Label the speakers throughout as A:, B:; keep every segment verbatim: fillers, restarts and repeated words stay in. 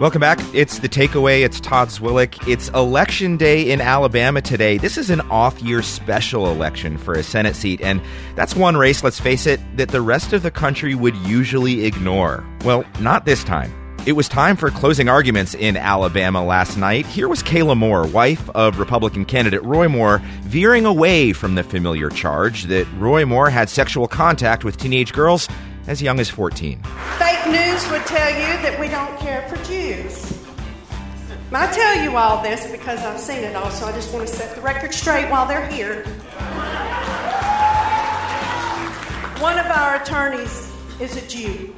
A: Welcome back. It's The Takeaway. It's Todd Zwillich. It's Election Day in Alabama today. This is an off-year special election for a Senate seat, and that's one race, let's face it, that the rest of the country would usually ignore. Well, not this time. It was time for closing arguments in Alabama last night. Here was Kayla Moore, wife of Republican candidate Roy Moore, veering away from the familiar charge that Roy Moore had sexual contact with teenage girls as young as fourteen.
B: Fake news would tell you that we don't care for Jews. I tell you all this because I've seen it all, so I just want to set the record straight while they're here. One of our attorneys is a Jew.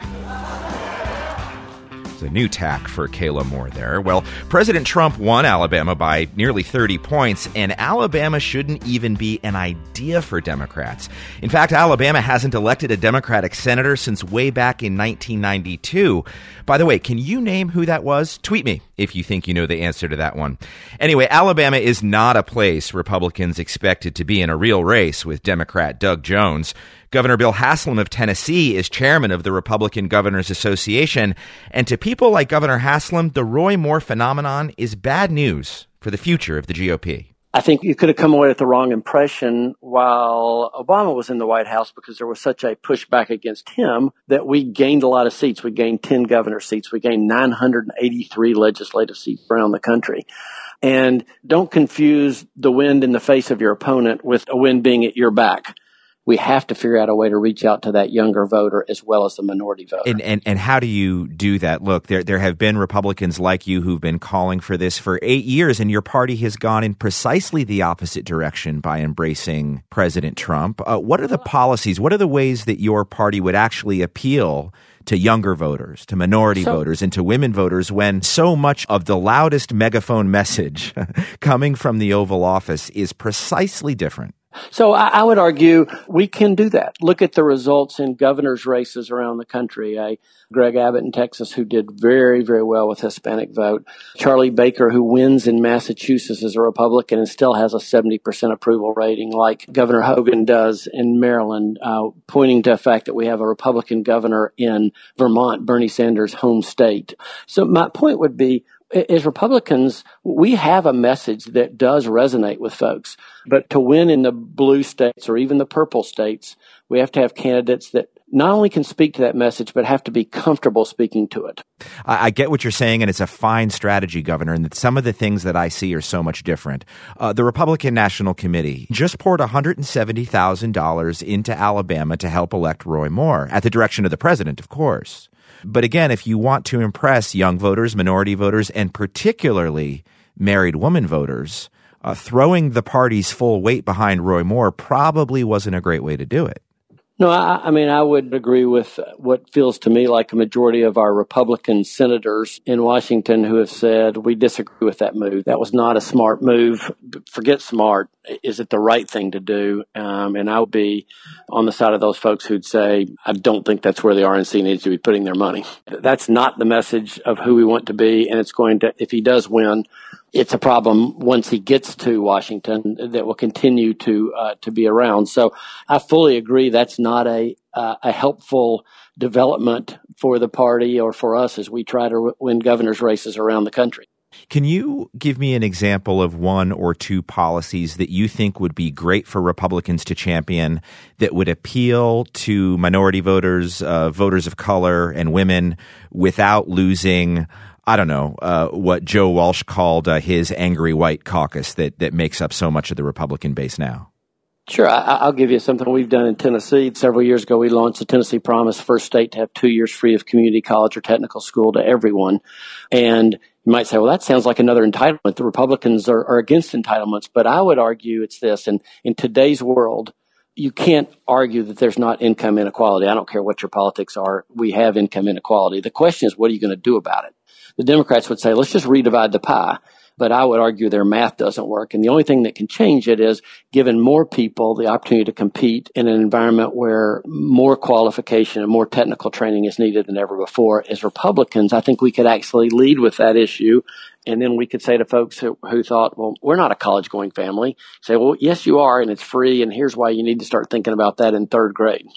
A: It's a new tack for Kayla Moore there. Well, President Trump won Alabama by nearly thirty points, and Alabama shouldn't even be an idea for Democrats. In fact, Alabama hasn't elected a Democratic senator since way back in nineteen ninety-two. By the way, can you name who that was? Tweet me if you think you know the answer to that one. Anyway, Alabama is not a place Republicans expected to be in a real race with Democrat Doug Jones. Governor Bill Haslam of Tennessee is chairman of the Republican Governors Association, and to people like Governor Haslam, the Roy Moore phenomenon is bad news for the future of the G O P.
C: I think you could have come away with the wrong impression while Obama was in the White House because there was such a pushback against him that we gained a lot of seats. We gained ten governor seats. We gained nine hundred eighty-three legislative seats around the country. And don't confuse the wind in the face of your opponent with a wind being at your back. We have to figure out a way to reach out to that younger voter as well as the minority voter.
A: And, and and how do you do that? Look, there there have been Republicans like you who've been calling for this for eight years, and your party has gone in precisely the opposite direction by embracing President Trump. Uh, what are the policies? What are the ways that your party would actually appeal to younger voters, to minority so, voters, and to women voters when so much of the loudest megaphone message coming from the Oval Office is precisely different?
C: So I, I would argue we can do that. Look at the results in governor's races around the country. Uh, Greg Abbott in Texas, who did very, very well with Hispanic vote. Charlie Baker, who wins in Massachusetts as a Republican and still has a seventy percent approval rating, like Governor Hogan does in Maryland, uh, pointing to the fact that we have a Republican governor in Vermont, Bernie Sanders' home state. So my point would be, as Republicans, we have a message that does resonate with folks. But to win in the blue states or even the purple states, we have to have candidates that not only can speak to that message, but have to be comfortable speaking to it.
A: I get what you're saying, and it's a fine strategy, Governor, and that some of the things that I see are so much different. Uh, the Republican National Committee just poured one hundred seventy thousand dollars into Alabama to help elect Roy Moore, at the direction of the president, of course. But again, if you want to impress young voters, minority voters, and particularly married woman voters, uh, throwing the party's full weight behind Roy Moore probably wasn't a great way to do it.
C: No, I, I mean, I would agree with what feels to me like a majority of our Republican senators in Washington who have said we disagree with that move. That was not a smart move. Forget smart. Is it the right thing to do? Um, and I would be on the side of those folks who'd say, I don't think that's where the R N C needs to be putting their money. That's not the message of who we want to be. And it's going to, if he does win, it's a problem once he gets to Washington that will continue to uh, to be around. So I fully agree that's not a uh, a helpful development for the party or for us as we try to win governor's races around the country.
A: Can you give me an example of one or two policies that you think would be great for Republicans to champion that would appeal to minority voters, uh, voters of color, and women without losing, I don't know, uh, what Joe Walsh called uh, his angry white caucus that, that makes up so much of the Republican base now?
C: Sure. I, I'll give you something we've done in Tennessee. Several years ago, we launched the Tennessee Promise, first state to have two years free of community college or technical school to everyone. And you might say, well, that sounds like another entitlement. The Republicans are, are against entitlements. But I would argue it's this. And in today's world, you can't argue that there's not income inequality. I don't care what your politics are. We have income inequality. The question is, what are you going to do about it? The Democrats would say, let's just redivide the pie. But I would argue their math doesn't work. And the only thing that can change it is giving more people the opportunity to compete in an environment where more qualification and more technical training is needed than ever before. As Republicans, I think we could actually lead with that issue. And then we could say to folks who, who thought, well, we're not a college-going family, say, well, yes, you are, and it's free, and here's why you need to start thinking about that in third grade.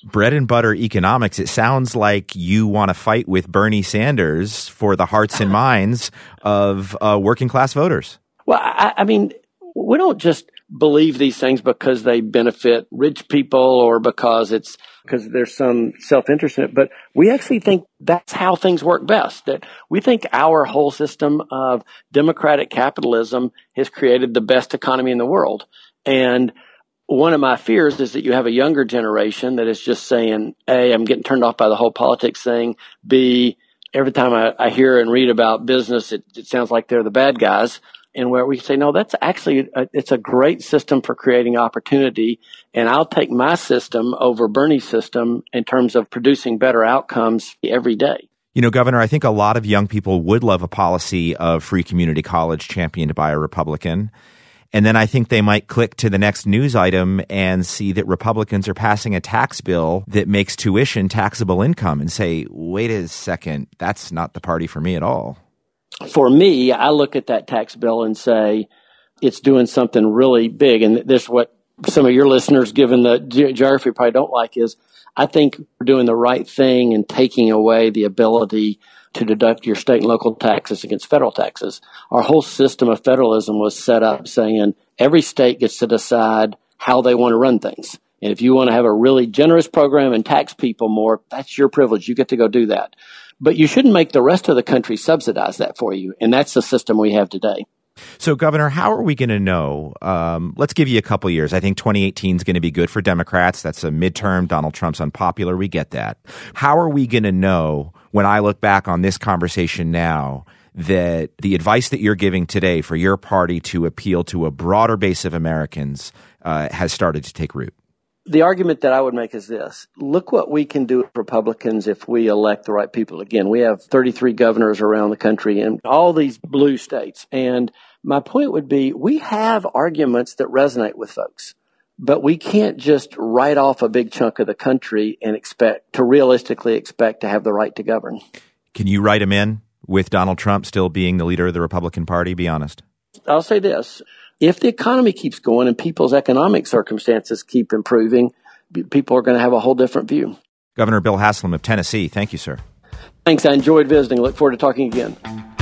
A: bread and butter economics, it sounds like you want to fight with Bernie Sanders for the hearts and minds of uh, working class voters.
C: Well, I, I mean, we don't just believe these things because they benefit rich people or because it's because there's some self-interest in it, but we actually think that's how things work best. That we think our whole system of democratic capitalism has created the best economy in the world. And one of my fears is that you have a younger generation that is just saying, A, I'm getting turned off by the whole politics thing. B, every time I, I hear and read about business, it, it sounds like they're the bad guys. And where we say, no, that's actually, a, it's a great system for creating opportunity. And I'll take my system over Bernie's system in terms of producing better outcomes every day.
A: You know, Governor, I think a lot of young people would love a policy of free community college championed by a Republican. And then I think they might click to the next news item and see that Republicans are passing a tax bill that makes tuition taxable income and say, wait a second, that's not the party for me at all.
C: For me, I look at that tax bill and say it's doing something really big. And this is what some of your listeners, given the ge- geography, probably don't like is I think we're doing the right thing and taking away the ability to deduct your state and local taxes against federal taxes. Our whole system of federalism was set up saying every state gets to decide how they want to run things. And if you want to have a really generous program and tax people more, that's your privilege. You get to go do that. But you shouldn't make the rest of the country subsidize that for you. And that's the system we have today.
A: So, Governor, how are we going to know? Um, let's give you a couple years. I think twenty eighteen is going to be good for Democrats. That's a midterm. Donald Trump's unpopular. We get that. How are we going to know when I look back on this conversation now that the advice that you're giving today for your party to appeal to a broader base of Americans uh, has started to take root?
C: The argument that I would make is this. Look what we can do as Republicans if we elect the right people. Again, we have thirty-three governors around the country in all these blue states. And my point would be we have arguments that resonate with folks, but we can't just write off a big chunk of the country and expect to realistically expect to have the right to govern.
A: Can you write them in with Donald Trump still being the leader of the Republican Party? Be honest.
C: I'll say this. If the economy keeps going and people's economic circumstances keep improving, people are going to have a whole different view.
A: Governor Bill Haslam of Tennessee, thank you, sir.
C: Thanks. I enjoyed visiting. Look forward to talking again.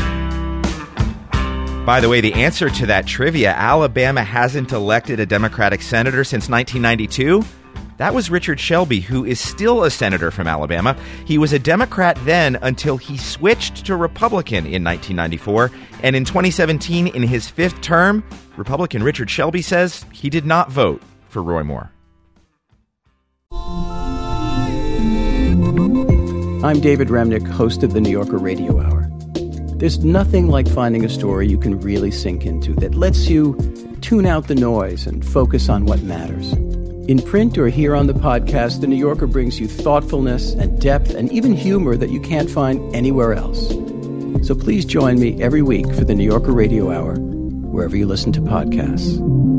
A: By the way, the answer to that trivia, Alabama hasn't elected a Democratic senator since nineteen ninety-two. That was Richard Shelby, who is still a senator from Alabama. He was a Democrat then until he switched to Republican in nineteen ninety-four. And in twenty seventeen, in his fifth term, Republican Richard Shelby says he did not vote for Roy Moore.
D: I'm David Remnick, host of the New Yorker Radio Hour. There's nothing like finding a story you can really sink into that lets you tune out the noise and focus on what matters. In print or here on the podcast, The New Yorker brings you thoughtfulness and depth and even humor that you can't find anywhere else. So please join me every week for The New Yorker Radio Hour, wherever you listen to podcasts.